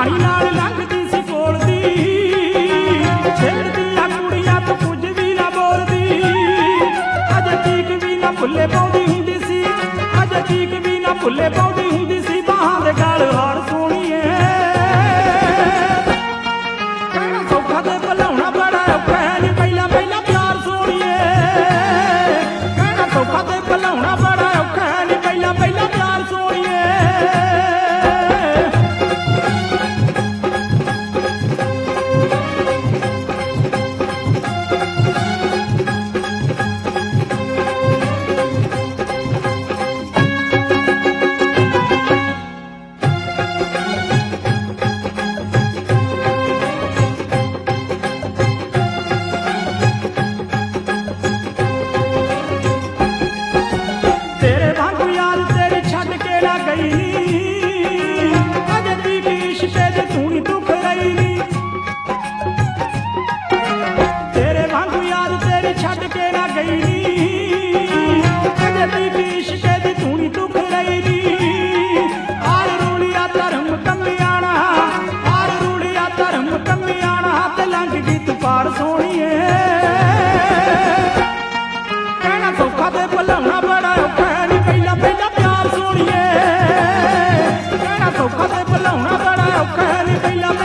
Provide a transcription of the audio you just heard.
कहानी नाल लंघदी सी कोल दी, छेड़दियां कुड़ियां तो कुछ भी ना बोलदी, अजे तीक भी ना भुल्ले पाउंदी हुंदी सी, अजे तीक भी ना भुल्ले पाउंदी हुंदी सी, बाहां दे गल हार सोहणीए कहना सौखा ते भुलाउणा बड़ा औखा है नी पहिला पहिला प्यार सोहणीए, कहना सौखा ते भुलाउणा बड़ा औखा है नी पहिला पहिला प्यार सोहणीए। पार सोहणीए कहना सौखा ते भुलाउणा बड़ा औखा है नी पहिला पहिला प्यार सोहणीए, कहना सौखा ते भुलाउणा बड़ा औखा है नी पहिला